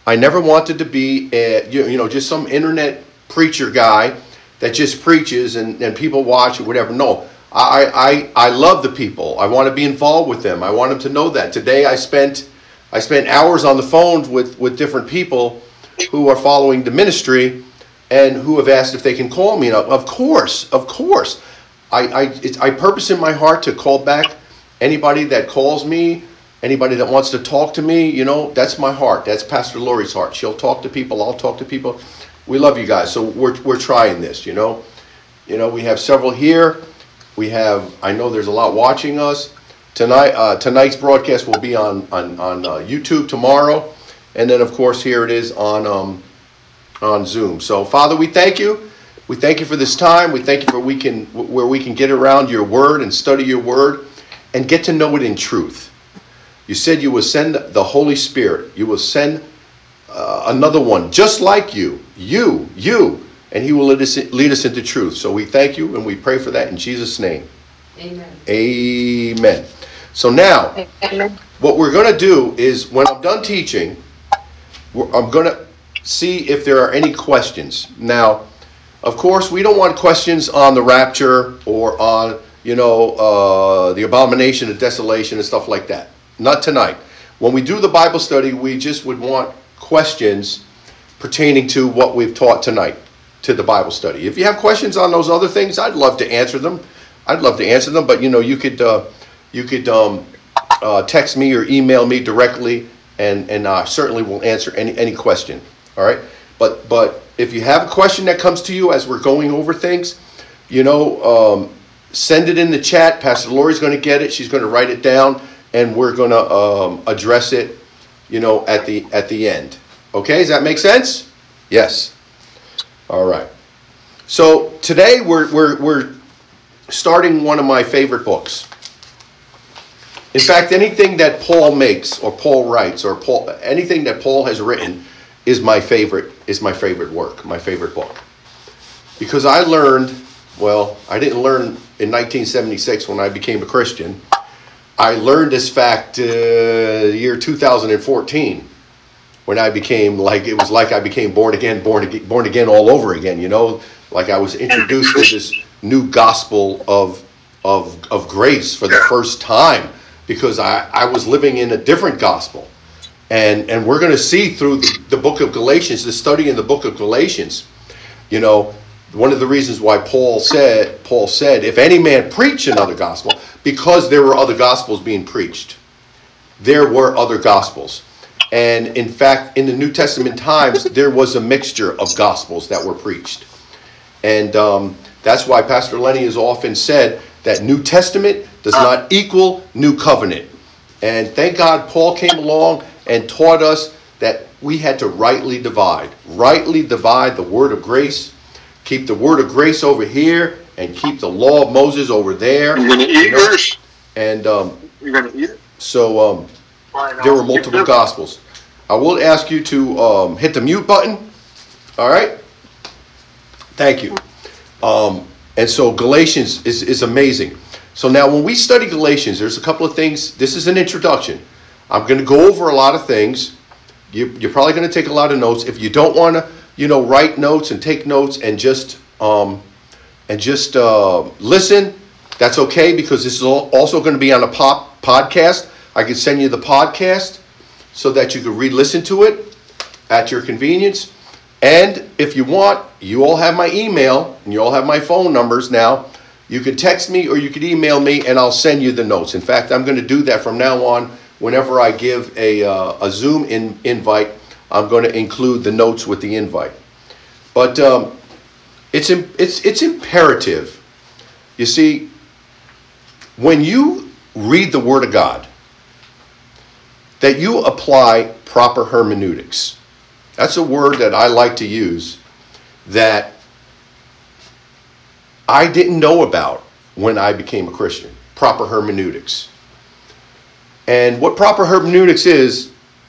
I never wanted to be just some internet preacher guy that just preaches and people watch or whatever. No, I love the people. I want to be involved with them. I want them to know that. Today I spent hours on the phone with different people who are following the ministry and who have asked if they can call me. And of course. I purpose in my heart to call back anybody that calls me, anybody that wants to talk to me. That's my heart. That's Pastor Lori's heart. She'll talk to people. I'll talk to people. We love you guys. So we're trying this, we have several here. I know there's a lot watching us. Tonight's broadcast will be on YouTube tomorrow. And then, of course, here it is on Zoom. So, Father, we thank you. We thank you for this time. We thank you for where we can get around your word and study your word and get to know it in truth. You said you will send the Holy Spirit. You will send another one just like you, and he will lead us into truth. So we thank you and we pray for that in Jesus' name. Amen. Amen. So now, what we're going to do is when I'm done teaching, I'm going to see if there are any questions. Now, of course, we don't want questions on the rapture or on, the abomination of desolation and stuff like that. Not tonight. When we do the Bible study, we just would want questions pertaining to what we've taught tonight to the Bible study. If you have questions on those other things, I'd love to answer them. But you could text me or email me directly, and I certainly will answer any question. All right. But if you have a question that comes to you as we're going over things, send it in the chat. Pastor Lori's going to get it. She's going to write it down, and we're going to address it, at the end. Okay, does that make sense? Yes. All right. So today we're starting one of my favorite books. In fact, anything that Paul makes or Paul writes or anything that Paul has written is my favorite work, my favorite book. Because I didn't learn in 1976 when I became a Christian. I learned this fact year 2014 when I became I became born again all over again, like I was introduced to this new gospel of grace for the first time, because I was living in a different gospel. And we're going to see through the book of Galatians, the study in the book of Galatians, one of the reasons why Paul said, if any man preach another gospel, because there were other gospels being preached. There were other gospels. And in fact, in the New Testament times, there was a mixture of gospels that were preached. And that's why Pastor Lenny has often said that New Testament does not equal New Covenant. And thank God Paul came along and taught us that we had to rightly divide the word of grace, keep the word of grace over here, and keep the law of Moses over there. You're going to eat yours? And you're going to eat it? So there were multiple gospels. I will ask you to hit the mute button. All right? Thank you. And so Galatians is amazing. So now when we study Galatians, there's a couple of things. This is an introduction. I'm going to go over a lot of things. You're probably going to take a lot of notes. If you don't want to, write notes and take notes and just listen, that's okay, because this is also going to be on a podcast. I can send you the podcast so that you can re-listen to it at your convenience. And if you want, you all have my email and you all have my phone numbers now. You can text me or you can email me and I'll send you the notes. In fact, I'm going to do that from now on. Whenever I give a Zoom invite, I'm going to include the notes with the invite. But it's imperative. You see, when you read the Word of God, that you apply proper hermeneutics. That's a word that I like to use that I didn't know about when I became a Christian. Proper hermeneutics. And what proper hermeneutics is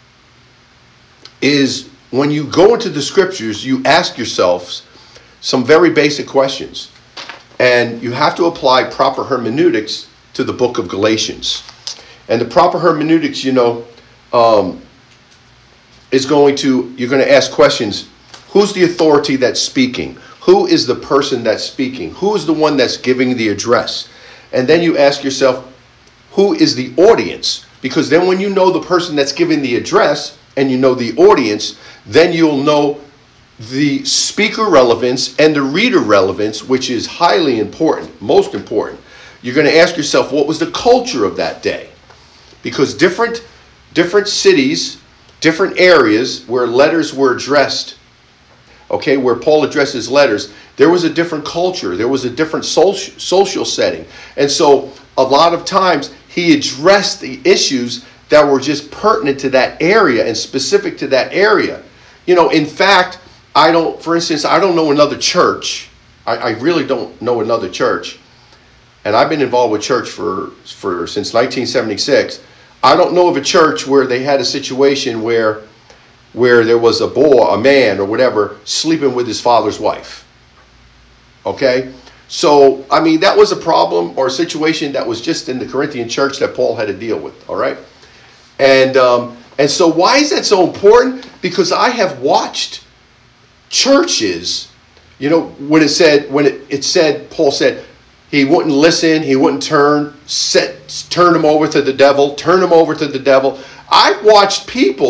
when you go into the scriptures, you ask yourselves some very basic questions. And you have to apply proper hermeneutics to the book of Galatians. And the proper hermeneutics, you're going to ask questions. Who's the authority that's speaking? Who is the person that's speaking? Who is the one that's giving the address? And then you ask yourself, who is the audience? Because then when you know the person that's giving the address and you know the audience, then you'll know the speaker relevance and the reader relevance, which is highly important, most important. You're going to ask yourself, what was the culture of that day? Because different cities, different areas where letters were addressed, okay, where Paul addresses letters, there was a different culture. There was a different social setting. And so a lot of times he addressed the issues that were just pertinent to that area and specific to that area. In fact, I don't know another church. I really don't know another church. And I've been involved with church for since 1976. I don't know of a church where they had a situation where there was a boy, a man or whatever, sleeping with his father's wife. Okay? So, that was a problem or a situation that was just in the Corinthian church that Paul had to deal with. All right? And so why is that so important? Because I have watched churches, when it said, Paul said, he wouldn't listen, he wouldn't turn him over to the devil. I've watched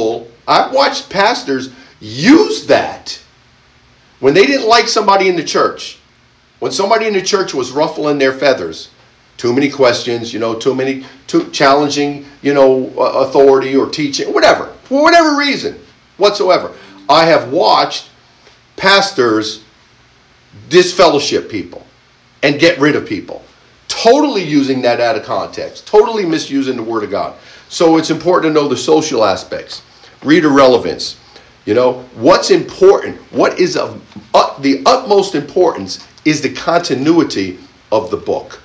pastors use that when they didn't like somebody in the church. When somebody in the church was ruffling their feathers, too many questions, too challenging, authority or teaching, whatever, for whatever reason whatsoever. I have watched pastors disfellowship people and get rid of people, totally using that out of context, totally misusing the Word of God. So it's important to know the social aspects, reader relevance. What's important, what is of the utmost importance is the continuity of the book.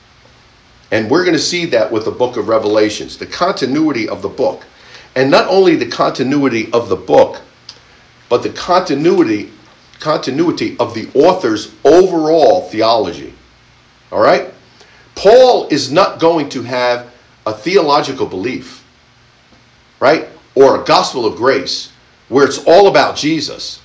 And we're going to see that with the book of Revelations, the continuity of the book. And not only the continuity of the book, but the continuity of the author's overall theology. All right? Paul is not going to have a theological belief, right? Or a gospel of grace where it's all about Jesus.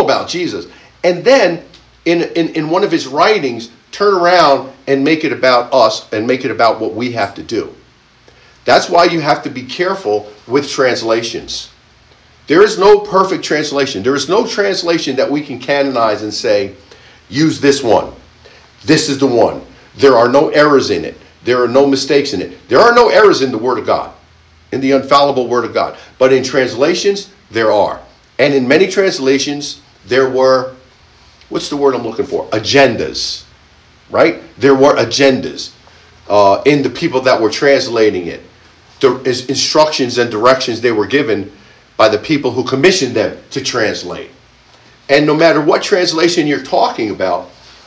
And then in one of his writings, turn around and make it about us and make it about what we have to do. That's why you have to be careful with translations. There is no perfect translation. There is no translation that we can canonize and say, use this one. This is the one. There are no errors in it. There are no mistakes in it. There are no errors in the Word of God, in the infallible Word of God. But in translations, there are. And in many translations, there were, what's the word I'm looking for? Agendas, right? There were agendas in the people that were translating it. The instructions and directions they were given by the people who commissioned them to translate. And no matter what translation you're talking about,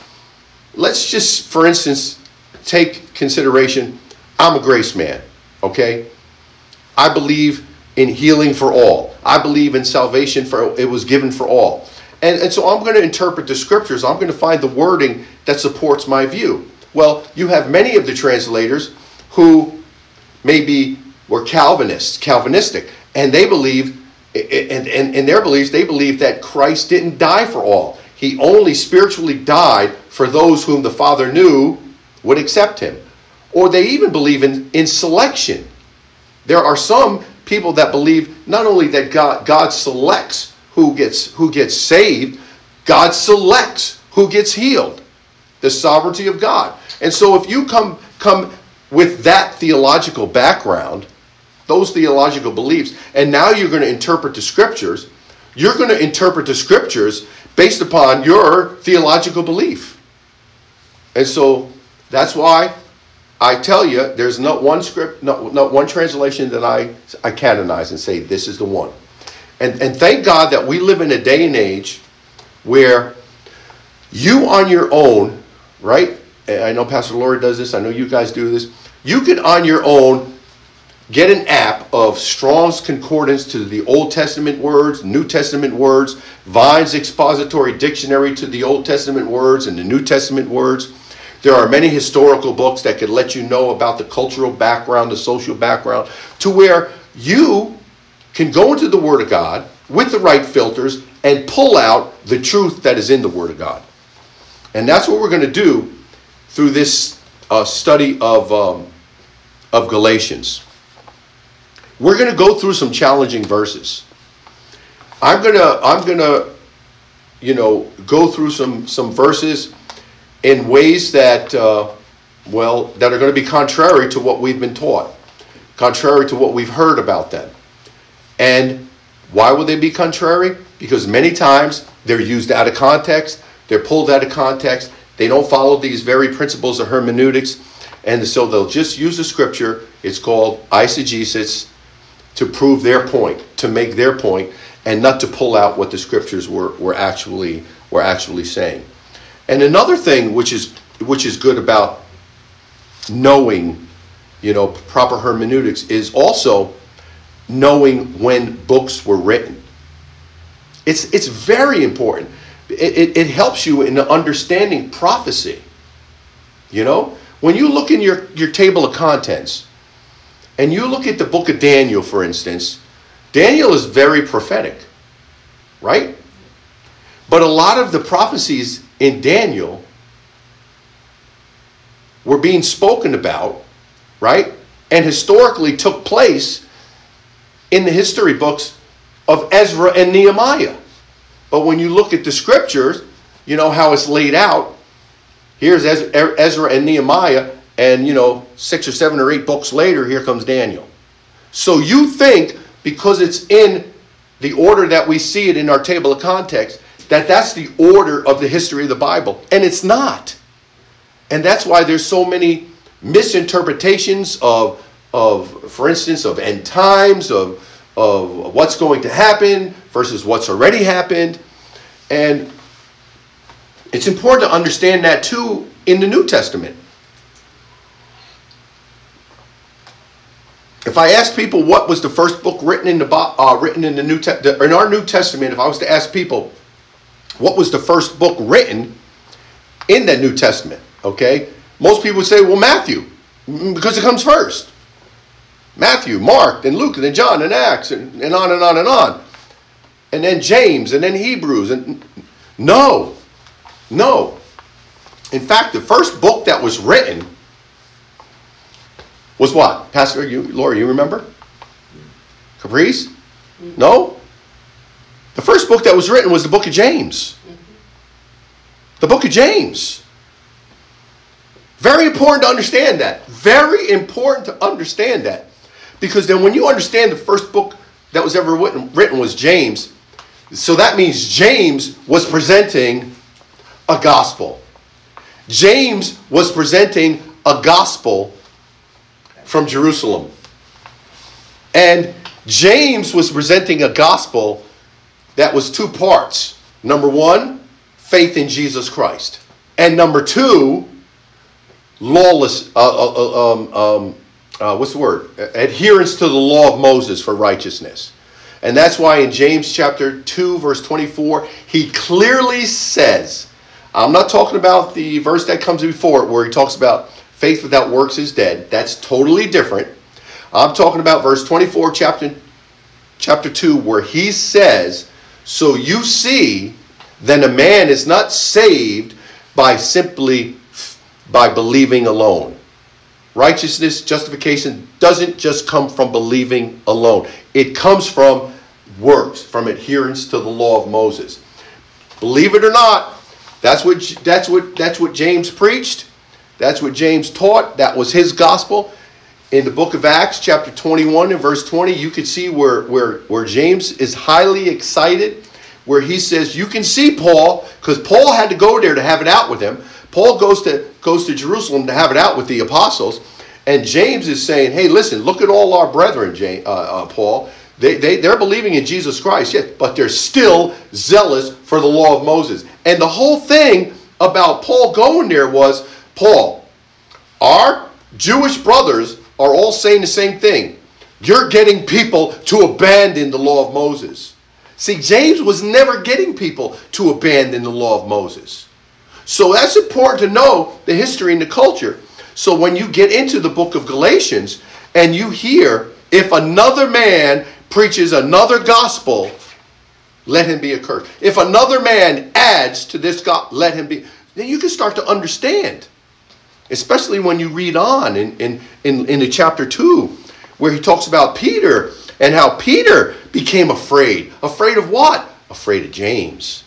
let's just, for instance, take consideration, I'm a grace man, okay? I believe in healing for all. I believe in salvation it was given for all. And so I'm going to interpret the scriptures. I'm going to find the wording that supports my view. Well, you have many of the translators who maybe were Calvinistic, and they believe, and in their beliefs, they believe that Christ didn't die for all. He only spiritually died for those whom the Father knew would accept him. Or they even believe in selection. There are some people that believe not only that God selects who gets saved, God selects who gets healed. The sovereignty of God. And so if you come with that theological background, those theological beliefs, and now you're going to interpret the scriptures, you're going to interpret the scriptures based upon your theological belief. And so that's why I tell you, there's not one translation that I canonize and say this is the one. And thank God that we live in a day and age where you on your own, right? I know Pastor Lori does this. I know you guys do this. You can on your own get an app of Strong's Concordance to the Old Testament words, New Testament words, Vine's Expository Dictionary to the Old Testament words and the New Testament words. There are many historical books that could let you know about the cultural background, the social background, to where you can go into the Word of God, with the right filters and pull out the truth that is in the Word of God. And that's what we're going to do through this study of Galatians. We're going to go through some challenging verses. I'm gonna go through some verses in ways that that are going to be contrary to what we've been taught, contrary to what we've heard about them. And why would they be contrary? Because many times they're used out of context, they're pulled out of context, they don't follow these very principles of hermeneutics, and so they'll just use the scripture. It's called eisegesis, to prove their point, to make their point, and not to pull out what the scriptures were actually saying. And another thing which is good about knowing, proper hermeneutics is also knowing when books were written. It's very important. It helps you in understanding prophecy. When you look in your table of contents, and you look at the book of Daniel, for instance, Daniel is very prophetic, right? But a lot of the prophecies in Daniel were being spoken about, right? And historically took place in the history books of Ezra and Nehemiah. But when you look at the scriptures, how it's laid out. Here's Ezra and Nehemiah, and 6 or 7 or 8 books later, here comes Daniel. So you think, because it's in the order that we see it in our table of context, that's the order of the history of the Bible. And it's not. And that's why there's so many misinterpretations of for instance, of end times, of what's going to happen versus what's already happened. And it's important to understand that too in the New Testament. If I ask people what was the first book written in the New in our New Testament, if I was to ask people what was the first book written in the New Testament, okay, most people would say, well, Matthew, because it comes first. Matthew, Mark, then Luke, and then John, and Acts, and on and on and on. And then James, and then Hebrews. And no. In fact, the first book that was written was what? Pastor, Laura, you remember? Caprice? No? The first book that was written was the book of James. The book of James. Very important to understand that. Very important to understand that. Because then when you understand the first book that was ever written was James, so that means James was presenting a gospel. James was presenting a gospel from Jerusalem. And James was presenting a gospel that was 2 parts. Number 1, faith in Jesus Christ. And number 2, lawless, what's the word? Adherence to the law of Moses for righteousness. And that's why in James chapter 2, verse 24, he clearly says, I'm not talking about the verse that comes before it where he talks about faith without works is dead. That's totally different. I'm talking about verse 24, chapter 2, where he says, so you see, then a man is not saved by believing alone. Righteousness, justification doesn't just come from believing alone. It comes from works, from adherence to the law of Moses. Believe it or not, that's what James preached. That's what James taught. That was his gospel. In the book of Acts, chapter 21 and verse 20, you can see where James is highly excited, where he says, you can see Paul, because Paul had to go there to have it out with him. Paul goes to Jerusalem to have it out with the apostles, and James is saying, hey, listen, look at all our brethren, Paul. They're believing in Jesus Christ, yes, but they're still zealous for the law of Moses. And the whole thing about Paul going there was, Paul, our Jewish brothers are all saying the same thing. You're getting people to abandon the law of Moses. See, James was never getting people to abandon the law of Moses. So that's important to know the history and the culture. So when you get into the book of Galatians and you hear, if another man preaches another gospel, let him be accursed. If another man adds to this God, let him be. Then you can start to understand. Especially when you read on in the chapter 2, where he talks about Peter and how Peter became afraid. Afraid of what? Afraid of James.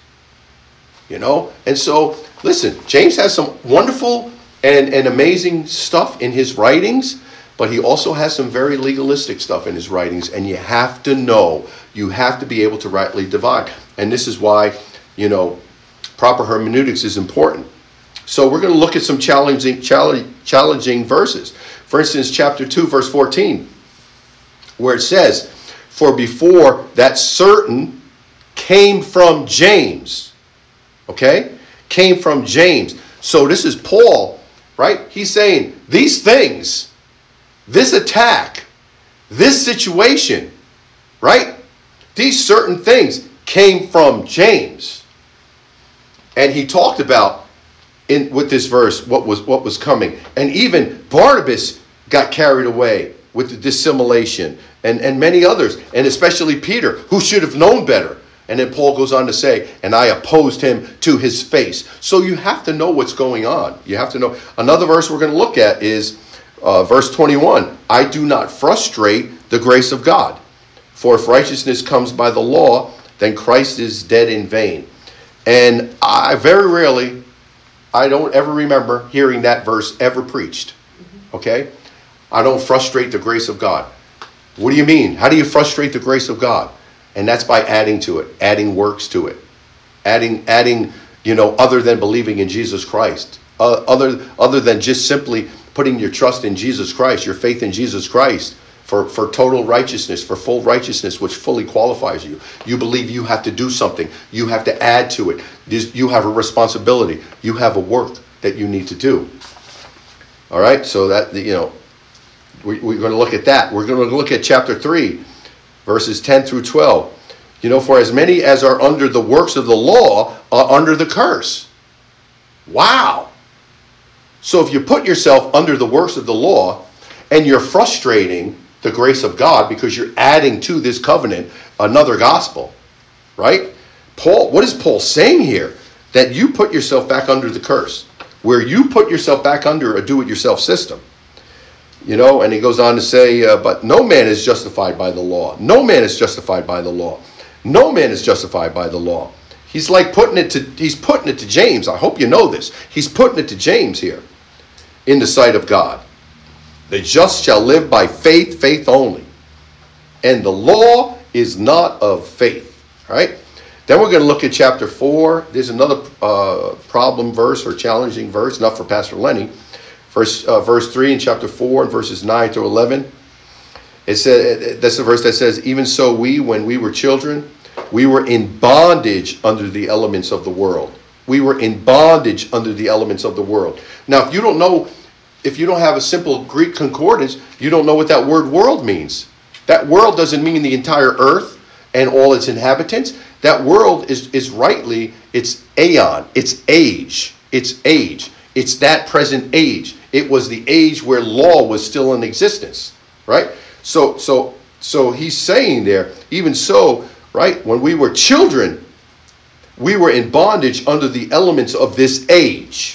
And so, listen, James has some wonderful and amazing stuff in his writings, but he also has some very legalistic stuff in his writings, and you have to know, you have to be able to rightly divide. And this is why, proper hermeneutics is important. So we're going to look at some challenging verses. For instance, chapter 2, verse 14, where it says, "For before that certain came from James." Okay? Came from James. So this is Paul, right? He's saying these things, this attack, this situation, right? These certain things came from James. And he talked about with this verse what was coming. And even Barnabas got carried away with the dissimulation and many others, and especially Peter, who should have known better. And then Paul goes on to say, "And I opposed him to his face." So you have to know what's going on. You have to know. Another verse we're going to look at is verse 21. "I do not frustrate the grace of God. For if righteousness comes by the law, then Christ is dead in vain." And I don't ever remember hearing that verse ever preached. Okay? I don't frustrate the grace of God. What do you mean? How do you frustrate the grace of God? And that's by adding to it, adding works to it, adding, other than believing in Jesus Christ, other than just simply putting your trust in Jesus Christ, your faith in Jesus Christ for total righteousness, for full righteousness, which fully qualifies you. You believe you have to do something. You have to add to it. You have a responsibility. You have a work that you need to do. All right, so that, we're going to look at that. We're going to look at chapter 3. Verses 10 through 12. "For as many as are under the works of the law are under the curse." Wow. So if you put yourself under the works of the law and you're frustrating the grace of God because you're adding to this covenant another gospel, right? What is Paul saying here? That you put yourself back under the curse, where you put yourself back under a do-it-yourself system. And he goes on to say, "But no man is justified by the law. No man is justified by the law. No man is justified by the law." He's putting it to James. I hope you know this. He's putting it to James here. "In the sight of God, the just shall live by faith, faith only. And the law is not of faith." All right? Then we're going to look at chapter 4. There's another problem verse or challenging verse, not for Pastor Lenny. Verse 3 in chapter 4 and verses 9 through 11. It says, that's the verse that says, "Even so we, when we were children, we were in bondage under the elements of the world." We were in bondage under the elements of the world. Now, if you don't have a simple Greek concordance, you don't know what that word world means. That world doesn't mean the entire earth and all its inhabitants. That world is rightly, it's aeon, it's age, it's age. It's that present age. It was the age where law was still in existence, right? So he's saying there, even so, right, when we were children, we were in bondage under the elements of this age,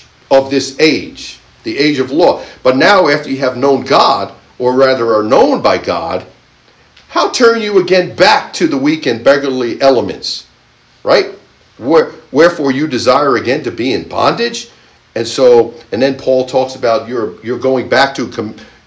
the age of law. But now after you have known God, or rather are known by God, how turn you again back to the weak and beggarly elements, right? Wherefore you desire again to be in bondage? And then Paul talks about you're going back to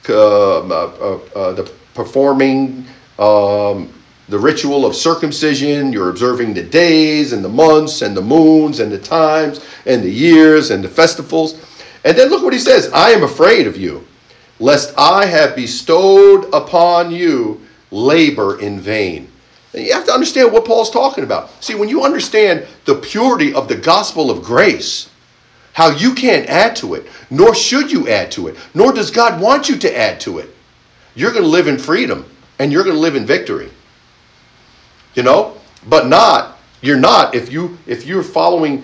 the performing the ritual of circumcision. You're observing the days and the months and the moons and the times and the years and the festivals. And then look what he says. "I am afraid of you, lest I have bestowed upon you labor in vain." And you have to understand what Paul's talking about. See, when you understand the purity of the gospel of grace, how you can't add to it, nor should you add to it, nor does God want you to add to it. You're going to live in freedom, and you're going to live in victory. But you're not if you're following,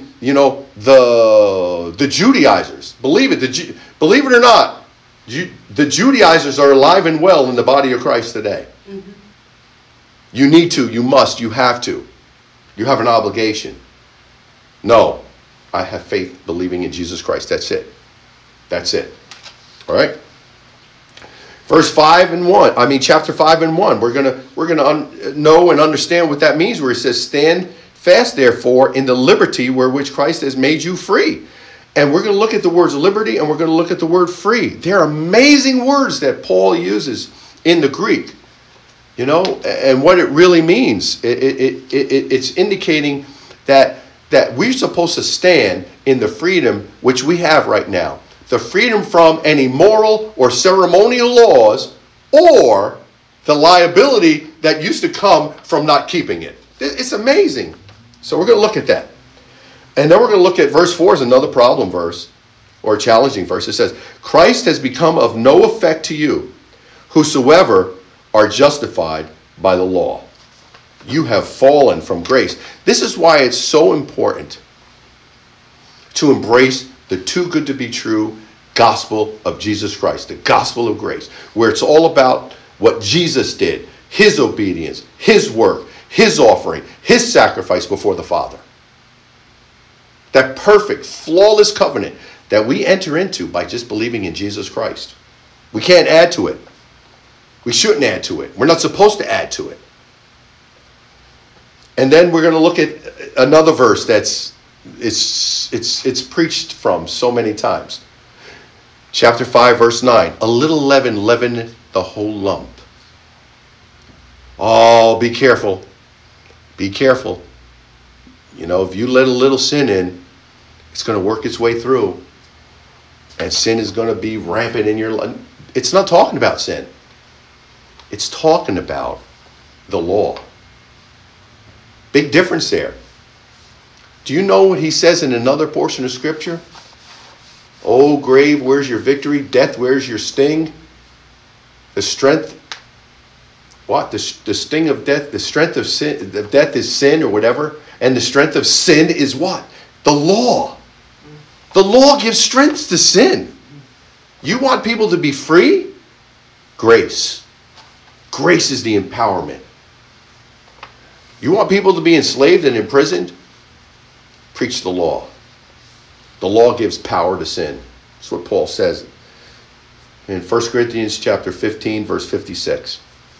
the Judaizers. Believe it or not, the Judaizers are alive and well in the body of Christ today. Mm-hmm. You need to, you must, you have to. You have an obligation. No, I have faith believing in Jesus Christ. That's it. That's it. All right. Verse 5 and 1. Chapter 5 and 1. We're gonna know and understand what that means. Where it says, "Stand fast, therefore, in the liberty wherewith Christ has made you free." And we're going to look at the words liberty, and we're going to look at the word free. They're amazing words that Paul uses in the Greek. And what it really means. It's indicating that we're supposed to stand in the freedom which we have right now. The freedom from any moral or ceremonial laws or the liability that used to come from not keeping it. It's amazing. So we're going to look at that. And then we're going to look at verse 4 is another problem verse or a challenging verse. It says, "Christ has become of no effect to you, whosoever are justified by the law. You have fallen from grace." This is why it's so important to embrace the too good to be true gospel of Jesus Christ, the gospel of grace, where it's all about what Jesus did, his obedience, his work, his offering, his sacrifice before the Father. That perfect, flawless covenant that we enter into by just believing in Jesus Christ. We can't add to it. We shouldn't add to it. We're not supposed to add to it. And then we're going to look at another verse that's it's preached from so many times. Chapter 5, verse 9. "A little leaven leaveneth the whole lump." Oh, be careful. Be careful. If you let a little sin in, it's going to work its way through. And sin is going to be rampant in your life. It's not talking about sin. It's talking about the law. Big difference there. Do you know what he says in another portion of Scripture? "O grave, where's your victory? Death, where's your sting?" The strength, what? The sting of death, the strength of sin, of death is sin or whatever. And the strength of sin is what? The law. The law gives strength to sin. You want people to be free? Grace. Grace is the empowerment. You want people to be enslaved and imprisoned? Preach the law. The law gives power to sin. That's what Paul says in 1 Corinthians chapter 15, verse 56.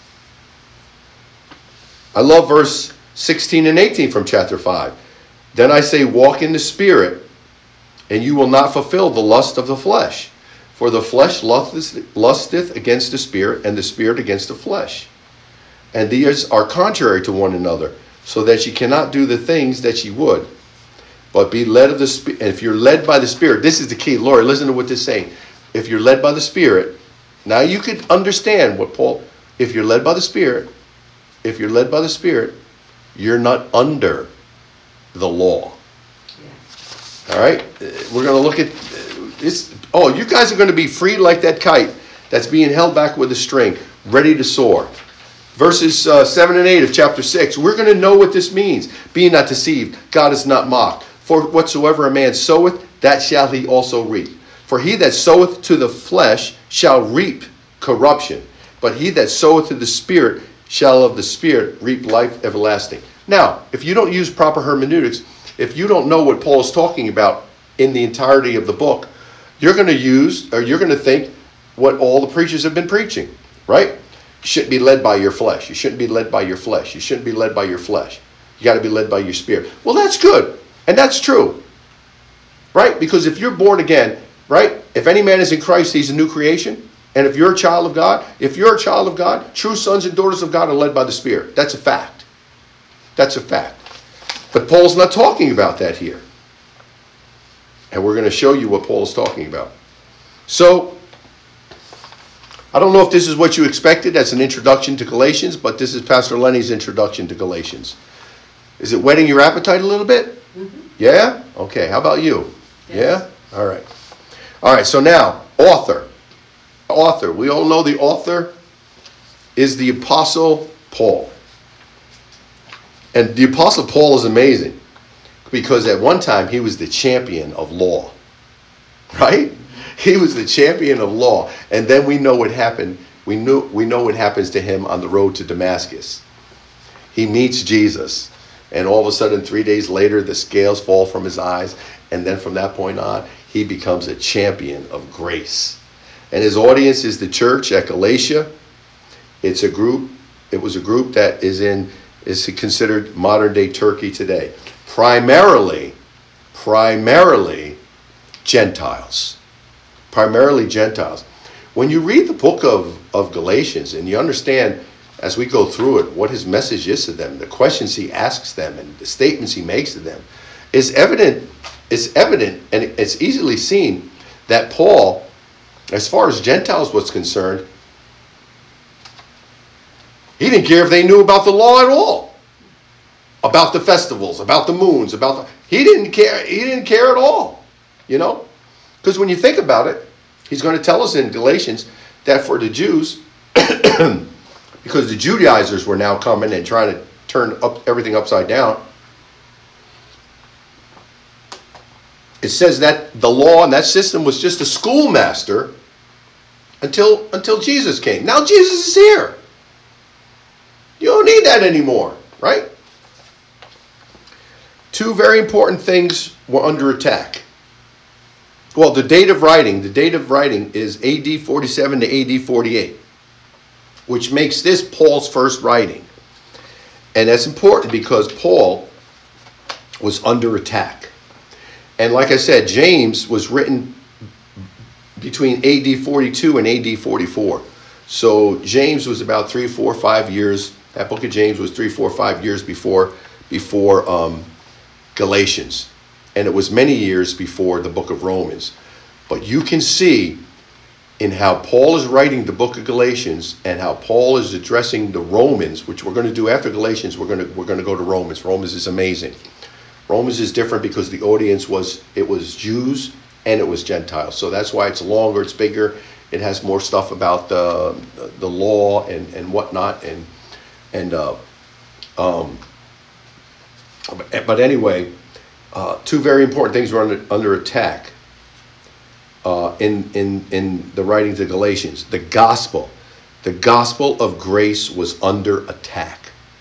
I love verse 16 and 18 from chapter 5. "Then I say, walk in the Spirit, and you will not fulfill the lust of the flesh. For the flesh lusteth against the Spirit, and the Spirit against the flesh. And these are contrary to one another, so that ye cannot do the things that ye would. But be led of the Spirit." And if you're led by the Spirit, this is the key. Lord, listen to what this is saying. If you're led by the Spirit, now you could understand what Paul, if you're led by the Spirit, you're not under the law. All right? We're going to look at this. Oh, you guys are going to be freed like that kite that's being held back with a string, ready to soar. Verses 7 and 8 of chapter 6. We're going to know what this means. "Be not deceived. God is not mocked. For whatsoever a man soweth, that shall he also reap. For he that soweth to the flesh shall reap corruption. But he that soweth to the Spirit shall of the Spirit reap life everlasting." Now, if you don't use proper hermeneutics, if you don't know what Paul is talking about in the entirety of the book, you're going to think what all the preachers have been preaching, right? You shouldn't be led by your flesh. You shouldn't be led by your flesh. You shouldn't be led by your flesh. You got to be led by your Spirit. Well, that's good. And that's true, right? Because if you're born again, right? If any man is in Christ, he's a new creation. And if you're a child of God, true sons and daughters of God are led by the Spirit. That's a fact. That's a fact. But Paul's not talking about that here. And we're going to show you what Paul is talking about. So, I don't know if this is what you expected as an introduction to Galatians, but this is Pastor Lenny's introduction to Galatians. Is it whetting your appetite a little bit? Mm-hmm. Yeah? Okay, how about you? Yes. Yeah? All right. All right, so now, author. We all know the author is the Apostle Paul. And the Apostle Paul is amazing because at one time he was the champion of law, right? He was the champion of law. And then we know what happened. We know what happens to him on the road to Damascus. He meets Jesus. And all of a sudden, 3 days later, the scales fall from his eyes. And then from that point on, he becomes a champion of grace. And his audience is the church at Galatia. It was a group that is considered modern day Turkey today. Primarily Gentiles. Primarily Gentiles. When you read the book of Galatians and you understand as we go through it what his message is to them, the questions he asks them and the statements he makes to them, it's evident and it's easily seen that Paul, as far as Gentiles was concerned, he didn't care if they knew about the law at all. About the festivals, about the moons, he didn't care. He didn't care at all. You know? Because when you think about it, he's going to tell us in Galatians that for the Jews, because the Judaizers were now coming and trying to turn everything upside down, it says that the law and that system was just a schoolmaster until Jesus came. Now Jesus is here. You don't need that anymore, right? Two very important things were under attack. Well, the date of writing is AD 47 to AD 48, which makes this Paul's first writing. And that's important because Paul was under attack. And like I said, James was written between AD 42 and AD 44. So James was about 3, 4, 5 years. That book of James was 3, 4, 5 years before Galatians. And it was many years before the book of Romans. But you can see in how Paul is writing the book of Galatians and how Paul is addressing the Romans, which we're going to do after Galatians, we're going to go to Romans. Romans is amazing. Romans is different because the audience was Jews and it was Gentiles. So that's why it's longer, it's bigger. It has more stuff about the law and whatnot. But anyway, two very important things were under attack in the writings of Galatians. The gospel of grace was under attack.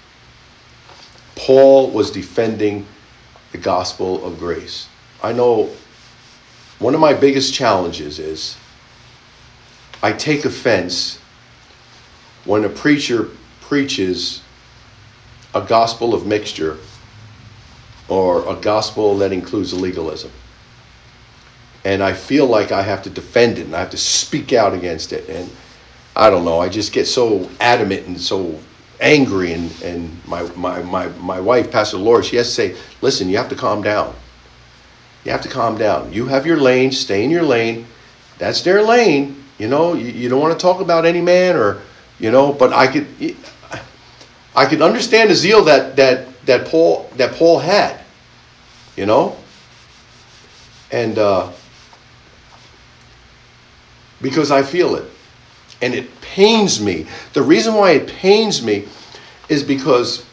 Paul was defending the gospel of grace. I know one of my biggest challenges is I take offense when a preacher preaches a gospel of mixture or a gospel that includes legalism. And I feel like I have to defend it and I have to speak out against it. And I don't know, I just get so adamant and so angry. And my wife, Pastor Laura, she has to say, listen, you have to calm down. You have to calm down. You have your lane, stay in your lane. That's their lane. You know, you don't want to talk about any man or, but I could understand the zeal that Paul had, and because I feel it, and it pains me. The reason why it pains me is because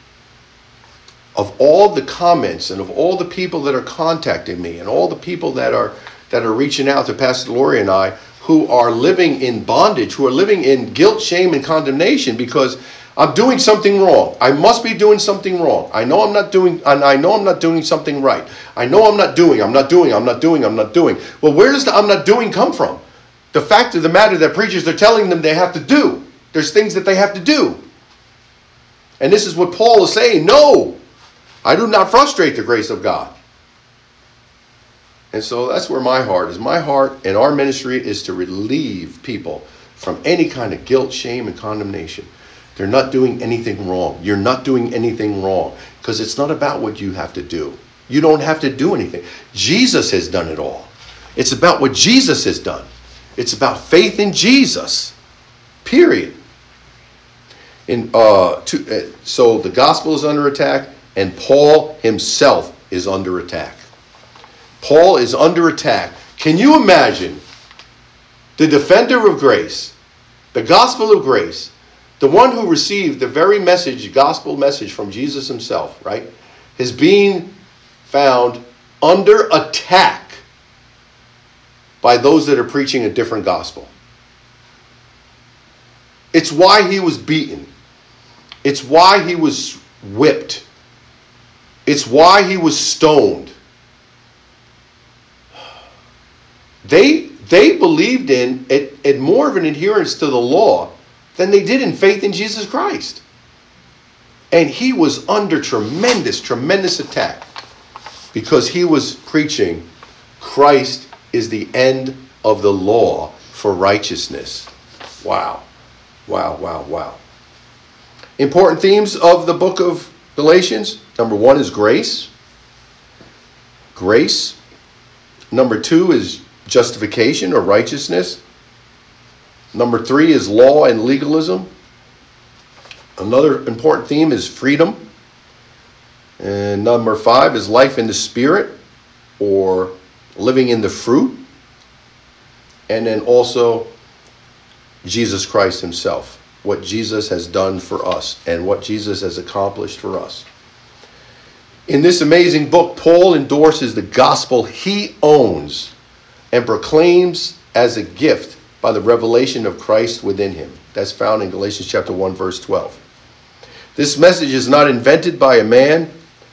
of all the comments and of all the people that are contacting me and all the people that are reaching out to Pastor Lori and I, who are living in bondage, who are living in guilt, shame, and condemnation because I'm doing something wrong. I must be doing something wrong. I know I'm not doing something right. I know I'm not doing. Well, where does the I'm not doing come from? The fact of the matter that preachers are telling them they have to do. There's things that they have to do. And this is what Paul is saying. No, I do not frustrate the grace of God. And so that's where my heart is. My heart in our ministry is to relieve people from any kind of guilt, shame, and condemnation. They're not doing anything wrong. You're not doing anything wrong because it's not about what you have to do. You don't have to do anything. Jesus has done it all. It's about what Jesus has done. It's about faith in Jesus. Period. So the gospel is under attack and Paul himself is under attack. Paul is under attack. Can you imagine the defender of grace, the gospel of grace, the one who received the very message, gospel message from Jesus himself, right, is being found under attack by those that are preaching a different gospel. It's why he was beaten. It's why he was whipped. It's why he was stoned. They believed in it more of an adherence to the law than they did in faith in Jesus Christ. And he was under tremendous attack because he was preaching Christ is the end of the law for righteousness. Wow. Important themes of the book of Galatians. Number 1 is grace. Grace. Number 2 is justification or righteousness. Number 3 is law and legalism. Another important theme is freedom. And number 5 is life in the Spirit or living in the fruit. And then also Jesus Christ himself, what Jesus has done for us and what Jesus has accomplished for us. In this amazing book, Paul endorses the gospel he owns and proclaims as a gift by the revelation of Christ within him. That's found in Galatians chapter 1, verse 12. This message is not invented by a man.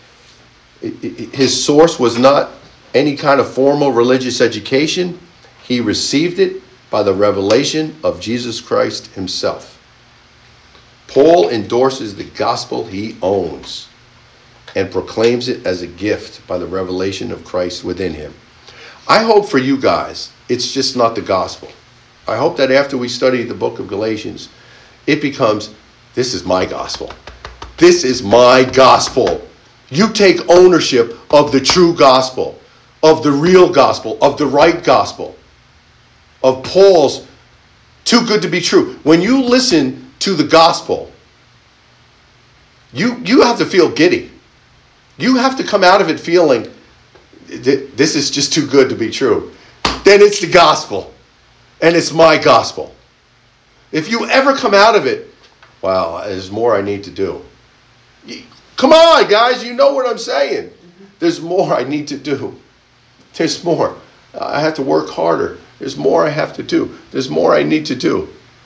His source was not any kind of formal religious education. He received it by the revelation of Jesus Christ himself. Paul endorses the gospel he owns and proclaims it as a gift by the revelation of Christ within him. I hope for you guys, it's just not the gospel. I hope that after we study the book of Galatians, it becomes, this is my gospel. This is my gospel. You take ownership of the true gospel, of the real gospel, of the right gospel, of Paul's too good to be true. When you listen to the gospel, you have to feel giddy. You have to come out of it feeling, this is just too good to be true. Then it's the gospel. And it's my gospel. If you ever come out of it, wow, there's more I need to do. Come on, guys, you know what I'm saying. There's more I need to do. There's more. I have to work harder. There's more I have to do. There's more I need to do.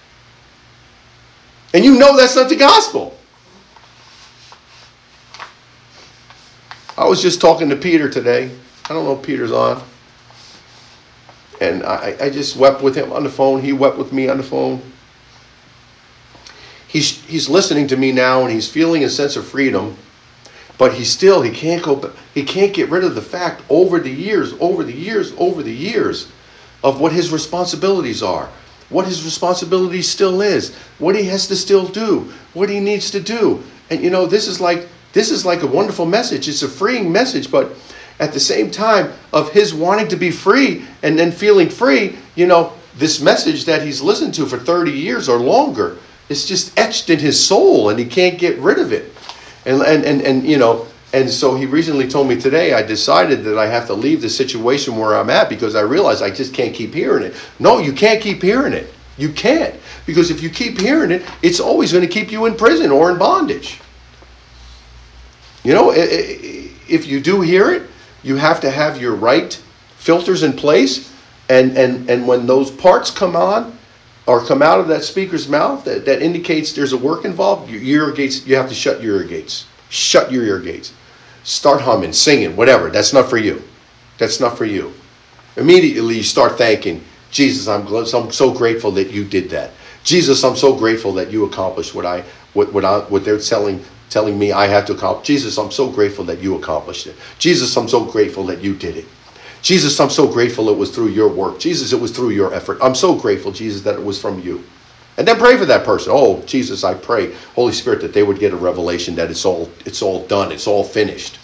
And you know that's not the gospel. I was just talking to Peter today. I don't know if Peter's on. And I just wept with him on the phone. He wept with me on the phone. He's listening to me now and he's feeling a sense of freedom. But he can't get rid of the fact over the years of what his responsibilities are. What his responsibility still is. What he has to still do. What he needs to do. And you know, this is like a wonderful message. It's a freeing message, but at the same time of his wanting to be free and then feeling free, you know, this message that he's listened to for 30 years or longer, it's just etched in his soul and he can't get rid of it. And you know, and so he recently told me today, I decided that I have to leave the situation where I'm at because I realize I just can't keep hearing it. No, you can't keep hearing it. You can't. Because if you keep hearing it, it's always going to keep you in prison or in bondage. You know, if you do hear it, you have to have your right filters in place. And when those parts come on or come out of that speaker's mouth that indicates there's a work involved, your ear gates, you have to shut your ear gates. Shut your ear gates. Start humming, singing, whatever. That's not for you. That's not for you. Immediately you start thanking, Jesus, I'm so grateful that you did that. Jesus, I'm so grateful that you accomplished what they're telling me I have to accomplish. Jesus, I'm so grateful that you accomplished it. Jesus, I'm so grateful that you did it. Jesus, I'm so grateful it was through your work. Jesus, it was through your effort. I'm so grateful, Jesus, that it was from you. And then pray for that person. Oh, Jesus, I pray, Holy Spirit, that they would get a revelation that it's all done. It's all finished.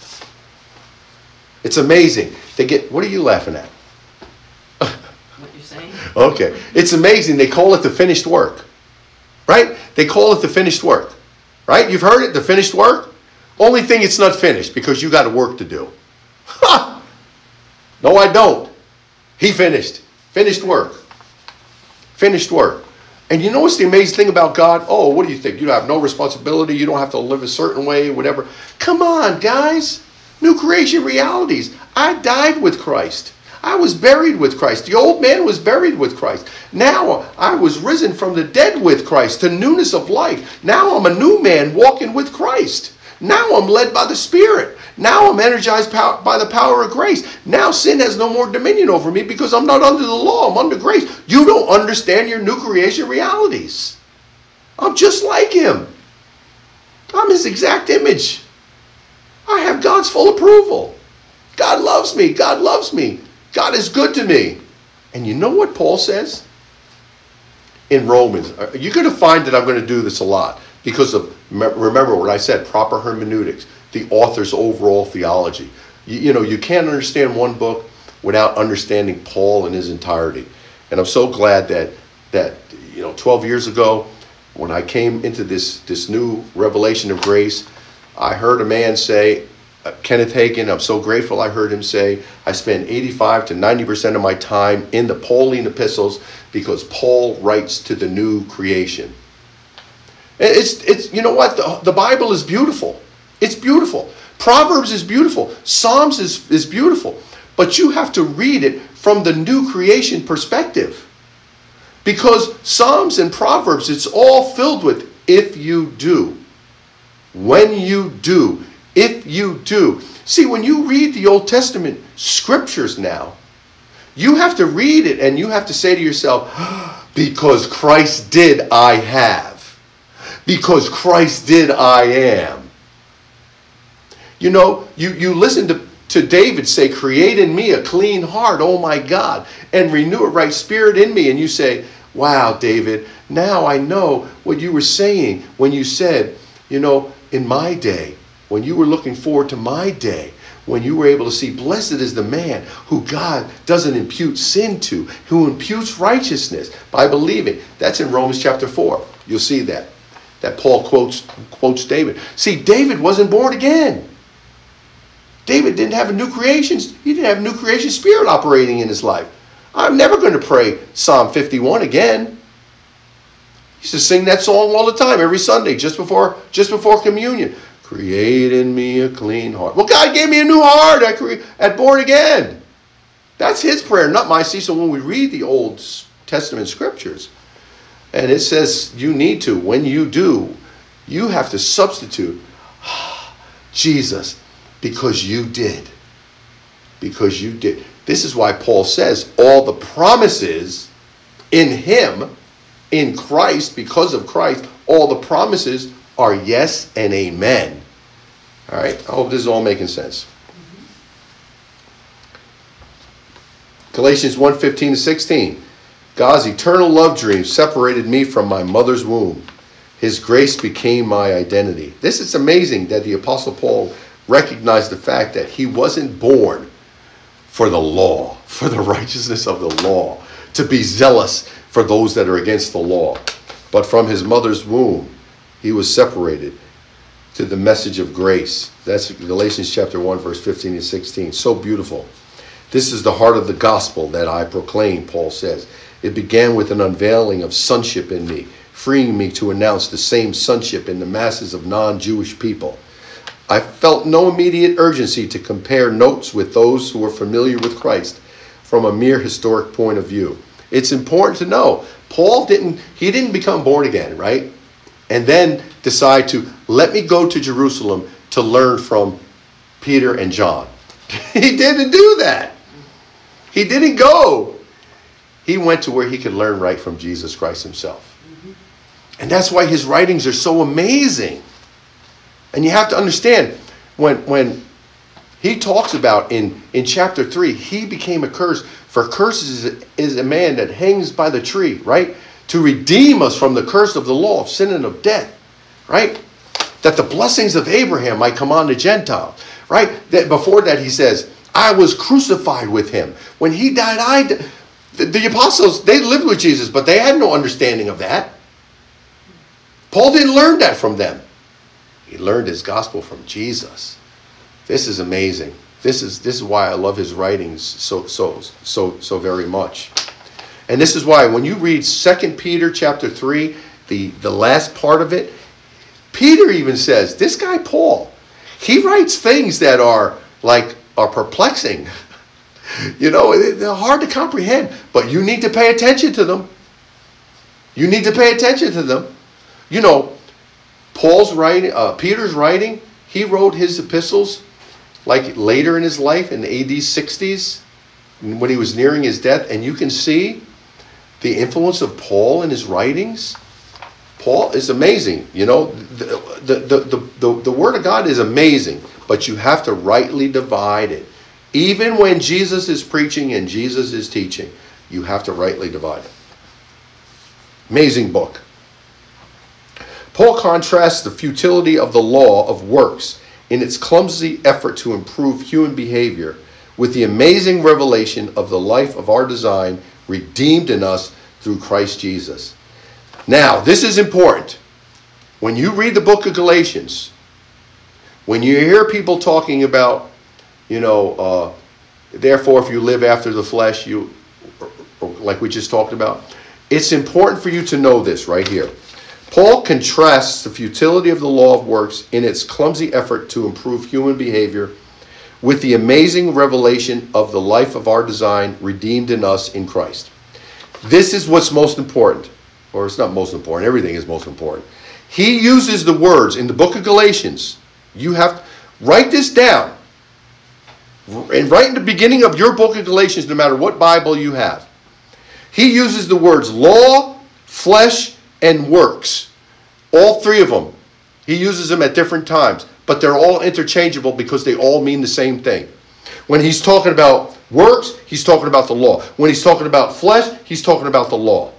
It's amazing. What are you laughing at? What you're saying? Okay. It's amazing. They call it the finished work. Right? They call it the finished work. Right? You've heard it, the finished work? Only thing it's not finished because you got a work to do. Ha! No, I don't. He finished. Finished work. Finished work. And you know what's the amazing thing about God? Oh, what do you think? You have no responsibility. You don't have to live a certain way, whatever. Come on, guys. New creation realities. I died with Christ. I was buried with Christ. The old man was buried with Christ. Now I was risen from the dead with Christ to newness of life. Now I'm a new man walking with Christ. Now I'm led by the Spirit. Now I'm energized by the power of grace. Now sin has no more dominion over me because I'm not under the law. I'm under grace. You don't understand your new creation realities. I'm just like him. I'm his exact image. I have God's full approval. God loves me. God loves me. God is good to me. And you know what Paul says? In Romans, you're going to find that I'm going to do this a lot because of, remember what I said, proper hermeneutics, the author's overall theology. You can't understand one book without understanding Paul in his entirety. And I'm so glad that 12 years ago, when I came into this new revelation of grace, I heard a man say, Kenneth Hagin, I'm so grateful I heard him say, I spend 85 to 90% of my time in the Pauline epistles because Paul writes to the new creation. It's you know what? The Bible is beautiful. It's beautiful. Proverbs is beautiful. Psalms is beautiful. But you have to read it from the new creation perspective. Because Psalms and Proverbs, it's all filled with if you do. When you do. If you do. See, when you read the Old Testament scriptures now, you have to read it and you have to say to yourself, because Christ did, I have. Because Christ did, I am. You listen to David say, create in me a clean heart, oh my God, and renew a right spirit in me. And you say, wow, David, now I know what you were saying when you said, in my day, when you were looking forward to my day, when you were able to see, blessed is the man who God doesn't impute sin to, who imputes righteousness by believing. That's in Romans chapter 4. You'll see that Paul quotes David. See, David wasn't born again. David didn't have a new creation. He didn't have a new creation spirit operating in his life. I'm never going to pray Psalm 51 again. He used to sing that song all the time, every Sunday, just before communion. Create in me a clean heart. Well, God gave me a new heart at born again. That's his prayer, not mine. See, so when we read the Old Testament scriptures, and it says you need to, when you do, you have to substitute Jesus because you did. Because you did. This is why Paul says all the promises in him, in Christ, because of Christ, all the promises are yes and amen. All right? I hope this is all making sense. Galatians 1:15-16. God's eternal love dream separated me from my mother's womb. His grace became my identity. This is amazing that the Apostle Paul recognized the fact that he wasn't born for the law, for the righteousness of the law, to be zealous for those that are against the law. But from his mother's womb, he was separated to the message of grace. That's Galatians chapter 1, verse 15 and 16. So beautiful. This is the heart of the gospel that I proclaim, Paul says. It began with an unveiling of sonship in me, freeing me to announce the same sonship in the masses of non-Jewish people. I felt no immediate urgency to compare notes with those who were familiar with Christ from a mere historic point of view. It's important to know, Paul didn't become born again, right? And then decide to, let me go to Jerusalem to learn from Peter and John. He didn't do that. He didn't go. He went to where he could learn right from Jesus Christ himself. And that's why his writings are so amazing. And you have to understand, when he talks about in chapter 3, he became a curse. For curses is a man that hangs by the tree, right? To redeem us from the curse of the law of sin and of death, right? That the blessings of Abraham might come on the Gentiles, right? That before that he says, I was crucified with him. When he died, the apostles, they lived with Jesus, but they had no understanding of that. Paul didn't learn that from them. He learned his gospel from Jesus. This is amazing. This is why I love his writings so very much. And this is why when you read 2 Peter chapter 3, the last part of it, Peter even says, this guy Paul, he writes things that are perplexing. They're hard to comprehend, but you need to pay attention to them. You need to pay attention to them. Paul's writing, Peter's writing, he wrote his epistles like later in his life in the AD 60s when he was nearing his death, and you can see the influence of Paul in his writings. Paul is amazing. You know, the Word of God is amazing, but you have to rightly divide it. Even when Jesus is preaching and Jesus is teaching, you have to rightly divide it. Amazing book. Paul contrasts the futility of the law of works in its clumsy effort to improve human behavior with the amazing revelation of the life of our design redeemed in us through Christ Jesus. Now, this is important. When you read the book of Galatians, when you hear people talking about, therefore if you live after the flesh, like we just talked about, it's important for you to know this right here. Paul contrasts the futility of the law of works in its clumsy effort to improve human behavior with the amazing revelation of the life of our design redeemed in us in Christ. This is what's most important. Or it's not most important. Everything is most important. He uses the words in the book of Galatians. You have to write this down. And right in the beginning of your book of Galatians, no matter what Bible you have, he uses the words law, flesh, and works. All three of them. He uses them at different times. But they're all interchangeable because they all mean the same thing. When he's talking about works, he's talking about the law. When he's talking about flesh, he's talking about the law.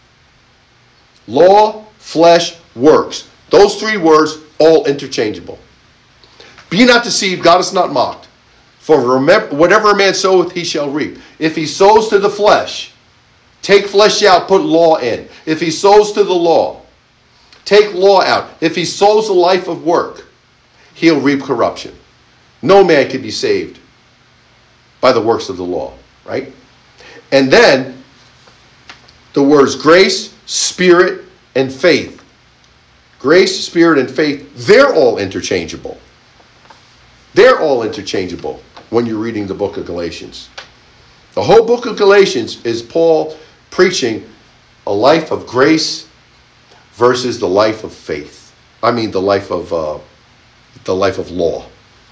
Law, flesh, works. Those three words, all interchangeable. Be not deceived, God is not mocked. For remember, whatever a man soweth, he shall reap. If he sows to the flesh, take flesh out, put law in. If he sows to the law, take law out. If he sows a life of work, he'll reap corruption. No man can be saved by the works of the law, right? And then the words grace, spirit, and faith. Grace, spirit, and faith, they're all interchangeable. They're all interchangeable when you're reading the book of Galatians. The whole book of Galatians is Paul preaching a life of grace versus the life of faith. I mean the life of law.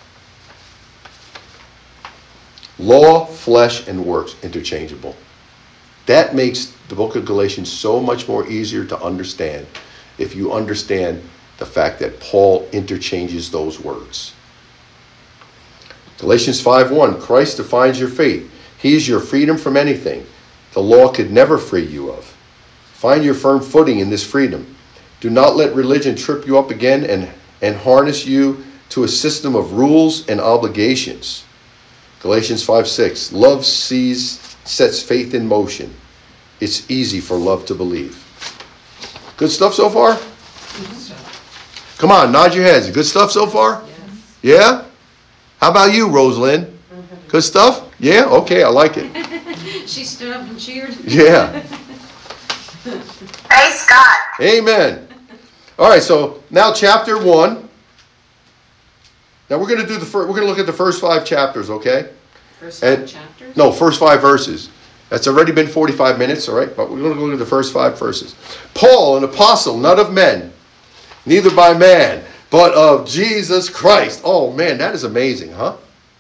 Law, flesh, and works interchangeable. That makes the book of Galatians so much more easier to understand if you understand the fact that Paul interchanges those words. Galatians 5:1, Christ defines your faith. He is your freedom from anything the law could never free you of. Find your firm footing in this freedom. Do not let religion trip you up again and harness you to a system of rules and obligations. Galatians 5:6, love sets faith in motion. It's easy for love to believe. Good stuff so far? Come on, nod your heads. Good stuff so far? Yes. Yeah? How about you, Rosalind? Good stuff? Yeah? Okay, I like it. She stood up and cheered. Yeah. Praise God. Amen. All right, so now chapter 1. Now we're going to look at the first 5 chapters, okay? First 5 chapters? No, first 5 verses. That's already been 45 minutes, all right? But we're going to look at the first 5 verses. Paul, an apostle, not of men, neither by man, but of Jesus Christ. Oh man, that is amazing, huh?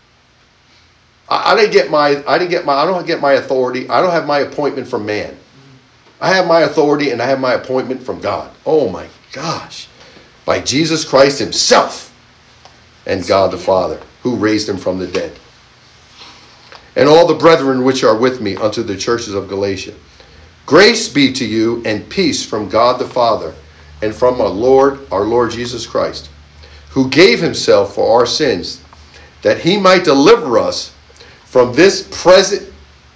I don't get my authority. I don't have my appointment from man. I have my authority and I have my appointment from God. Oh my gosh. By Jesus Christ himself and God the Father, who raised him from the dead. And all the brethren which are with me unto the churches of Galatia. Grace be to you and peace from God the Father and from our Lord Jesus Christ, who gave himself for our sins, that he might deliver us from this present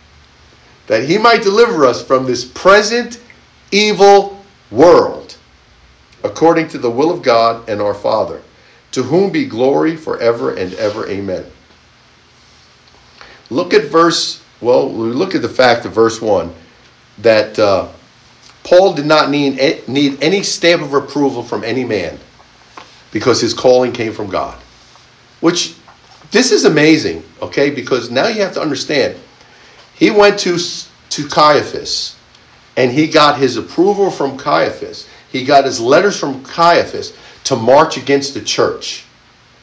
evil world, according to the will of God and our Father, to whom be glory forever and ever. Amen. Look at the fact of verse 1 that Paul did not need any stamp of approval from any man because his calling came from God. Which, this is amazing, okay? Because now you have to understand, he went to Caiaphas and he got his approval from Caiaphas. He got his letters from Caiaphas to march against the church.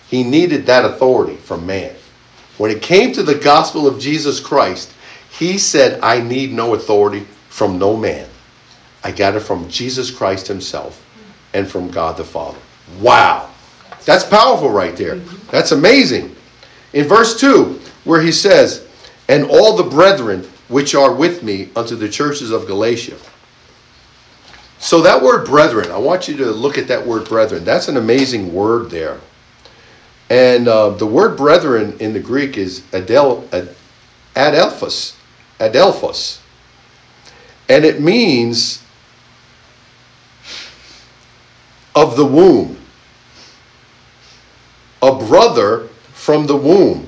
He needed that authority from man. When it came to the gospel of Jesus Christ, he said, I need no authority from no man. I got it from Jesus Christ himself and from God the Father. Wow. That's powerful right there. That's amazing. In verse 2, where he says, and all the brethren which are with me unto the churches of Galatia. So that word brethren, I want you to look at that word brethren. That's an amazing word there. And the word brethren in the Greek is adelphos. Adelphos. And it means of the womb. A brother from the womb.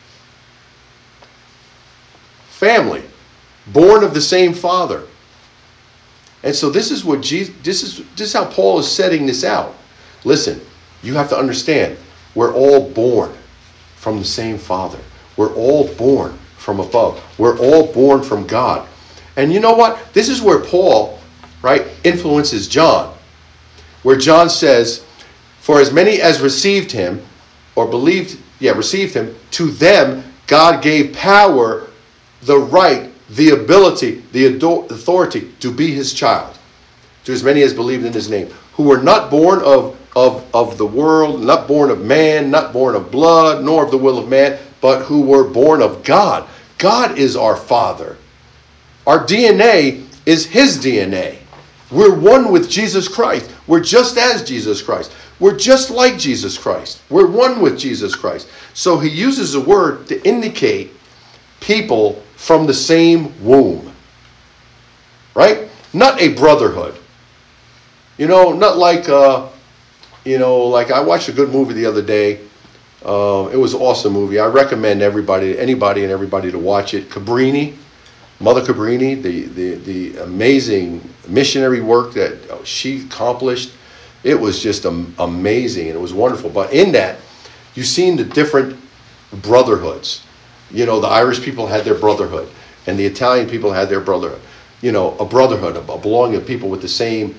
Family. Born of the same father. And so this is what this is how Paul is setting this out. Listen, you have to understand, we're all born from the same Father. We're all born from above. We're all born from God. And you know what? This is where Paul, right, influences John. Where John says, for as many as received him, or received him, to them God gave power, the right, the ability, the authority to be his child. To as many as believed in his name. Who were not born of the world, not born of man, not born of blood, nor of the will of man, but who were born of God. God is our Father. Our DNA is his DNA. We're one with Jesus Christ. We're just as Jesus Christ. We're just like Jesus Christ. We're one with Jesus Christ. So he uses a word to indicate people from the same womb. Right? Not a brotherhood. Not like, like I watched a good movie the other day. It was an awesome movie. I recommend anybody and everybody to watch it. Mother Cabrini, the amazing missionary work that she accomplished. It was just amazing and it was wonderful. But in that, you've seen the different brotherhoods. The Irish people had their brotherhood and the Italian people had their brotherhood. A brotherhood, a belonging of people with the same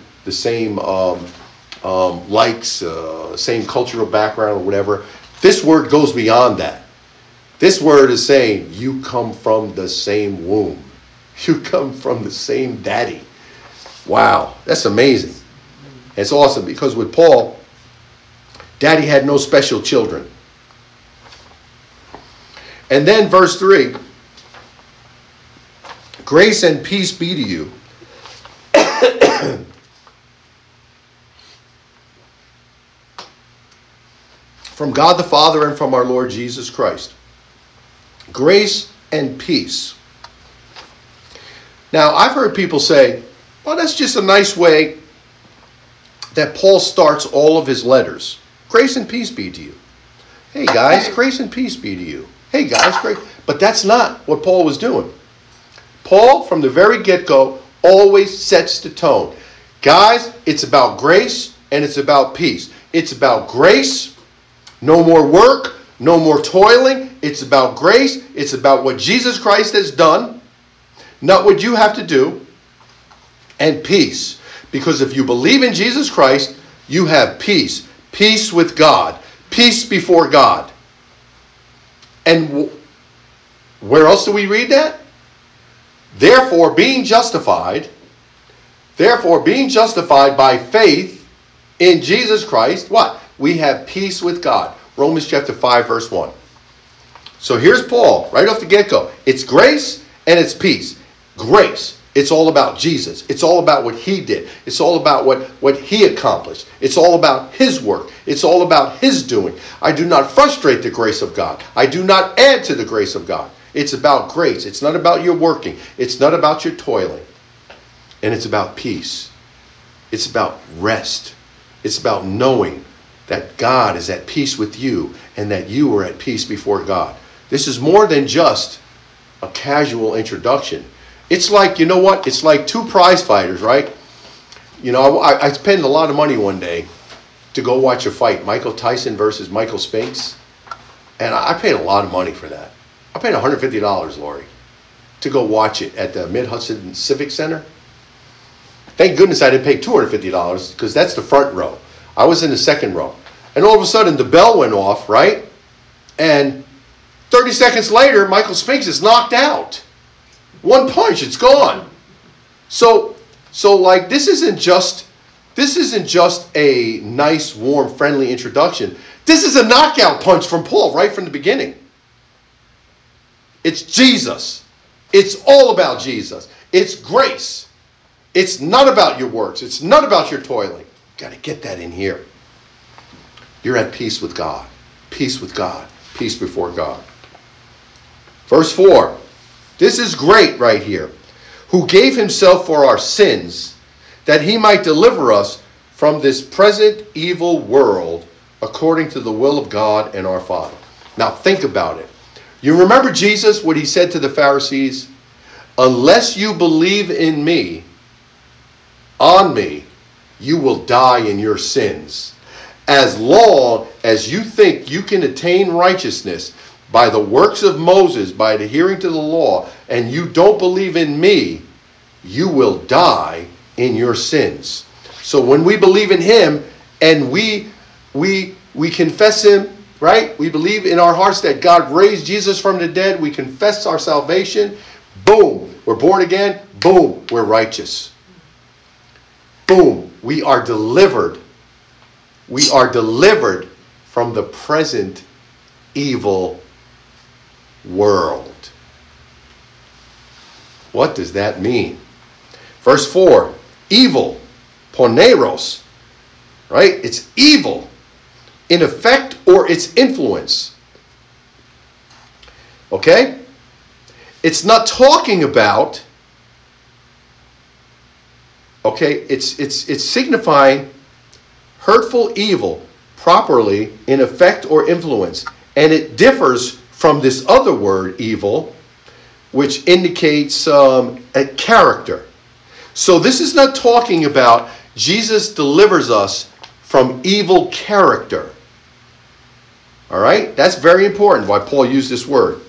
likes, same cultural background or whatever. This word goes beyond that. This word is saying you come from the same womb. You come from the same daddy. Wow, that's amazing. It's awesome because with Paul, daddy had no special children. And then verse 3, grace and peace be to you. From God the Father and from our Lord Jesus Christ. Grace and peace. Now, I've heard people say, well, that's just a nice way that Paul starts all of his letters. Grace and peace be to you. Hey, guys, grace and peace be to you. Hey, guys, grace. But that's not what Paul was doing. Paul, from the very get-go, always sets the tone. Guys, it's about grace and it's about peace. It's about grace. No more work, no more toiling. It's about grace. It's about what Jesus Christ has done, not what you have to do. And peace. Because if you believe in Jesus Christ, you have peace. Peace with God. Peace before God. And where else do we read that? Therefore, being justified by faith in Jesus Christ, what? We have peace with God. Romans chapter 5, verse 1. So here's Paul, right off the get-go. It's grace and it's peace. Grace. It's all about Jesus. It's all about what he did. It's all about what he accomplished. It's all about his work. It's all about his doing. I do not frustrate the grace of God. I do not add to the grace of God. It's about grace. It's not about your working. It's not about your toiling. And it's about peace. It's about rest. It's about knowing that God is at peace with you and that you are at peace before God. This is more than just a casual introduction. It's like, you know what? It's like two prize fighters, right? I spent a lot of money one day to go watch a fight, Michael Tyson versus Michael Spinks. And I paid a lot of money for that. I paid $150, Lori, to go watch it at the Mid-Hudson Civic Center. Thank goodness I didn't pay $250 because that's the front row. I was in the second row. And all of a sudden the bell went off, right? And 30 seconds later, Michael Spinks is knocked out. One punch, it's gone. So like this isn't just a nice, warm, friendly introduction. This is a knockout punch from Paul right from the beginning. It's Jesus. It's all about Jesus. It's grace. It's not about your works. It's not about your toiling. Got to get that in here. You're at peace with God. Peace with God. Peace before God. Verse 4. This is great right here. Who gave himself for our sins, that he might deliver us from this present evil world, according to the will of God and our Father. Now think about it. You remember Jesus, what he said to the Pharisees? Unless you believe in me, on me, you will die in your sins. As long as you think you can attain righteousness by the works of Moses, by adhering to the law, and you don't believe in me, you will die in your sins. So when we believe in him and we confess him, right? We believe in our hearts that God raised Jesus from the dead. We confess our salvation. Boom, we're born again. Boom, we're righteous. Boom, we are delivered. We are delivered from the present evil world. What does that mean? Verse 4, evil, poneros, right? It's evil in effect or its influence. Okay? It's not talking about, okay, it's signifying hurtful evil properly in effect or influence. And it differs from this other word, evil, which indicates a character. So this is not talking about Jesus delivers us from evil character. All right? That's very important why Paul used this word.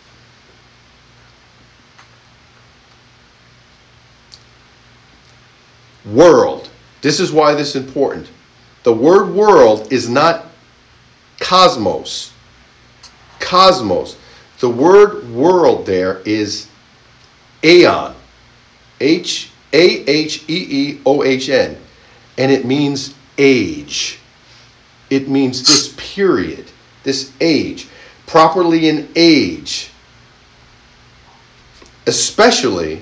World. This is why this is important. The word world is not cosmos. Cosmos. The word world there is aeon. Aheeohn. And it means age. It means this period, this age. Properly in age. Especially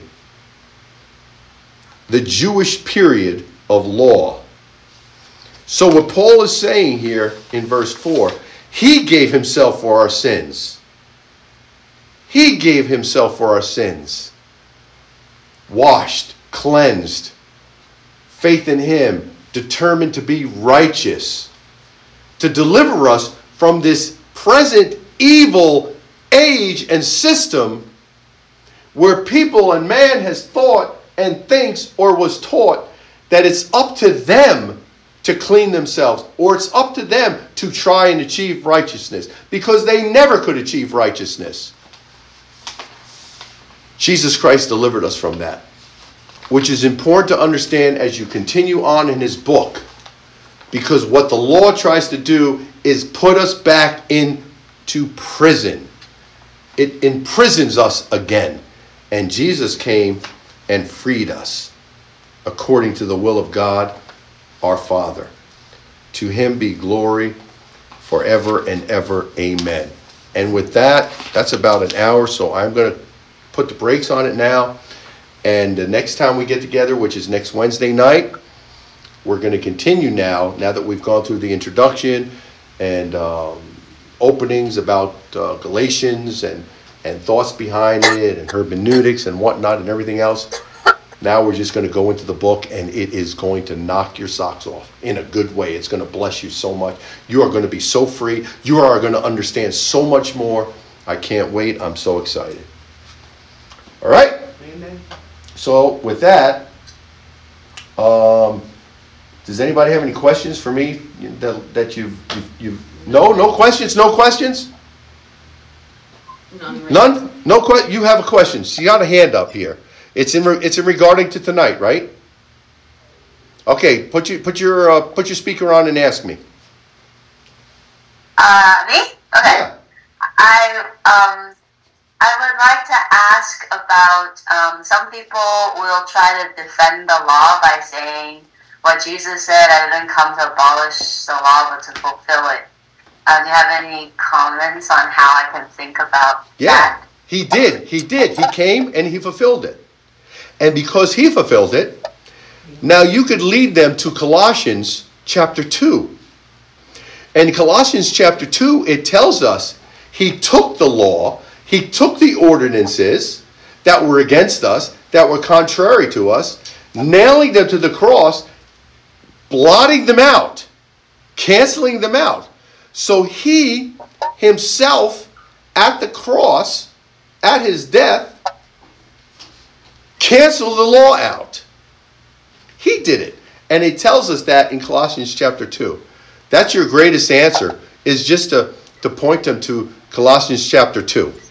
the Jewish period of law. So what Paul is saying here in verse 4, he gave himself for our sins. He gave himself for our sins. Washed, cleansed, faith in him, determined to be righteous, to deliver us from this present evil age and system where people and man has thought and thinks or was taught that it's up to them to clean themselves, or it's up to them to try and achieve righteousness, because they never could achieve righteousness. Jesus Christ delivered us from that, which is important to understand as you continue on in his book, because what the law tries to do is put us back into prison. It imprisons us again, and Jesus came and freed us according to the will of God, our Father. To him be glory forever and ever. Amen. And with that, that's about an hour, so I'm going to put the brakes on it now. And the next time we get together, which is next Wednesday night, we're going to continue now that we've gone through the introduction and openings about Galatians and thoughts behind it and hermeneutics and whatnot and everything else. Now we're just going to go into the book, and it is going to knock your socks off in a good way. It's going to bless you so much. You are going to be so free. You are going to understand so much more. I can't wait. I'm so excited. All right? Amen. So with that, does anybody have any questions for me that you've no questions? No questions? None? No question. You have a question. So you got a hand up here. It's in regarding to tonight, right? Okay, put your speaker on and ask me. Me? Okay. Yeah. I would like to ask about some people will try to defend the law by saying what Jesus said, I didn't come to abolish the law but to fulfill it. Do you have any comments on how I can think about that? He did. He came and he fulfilled it. And because he fulfilled it, now you could lead them to Colossians chapter 2. And in Colossians chapter 2, it tells us he took the law, he took the ordinances that were against us, that were contrary to us, nailing them to the cross, blotting them out, canceling them out. So he himself at the cross, at his death, canceled the law out. He did it. And it tells us that in Colossians chapter 2. That's your greatest answer, is just to point them to Colossians chapter 2.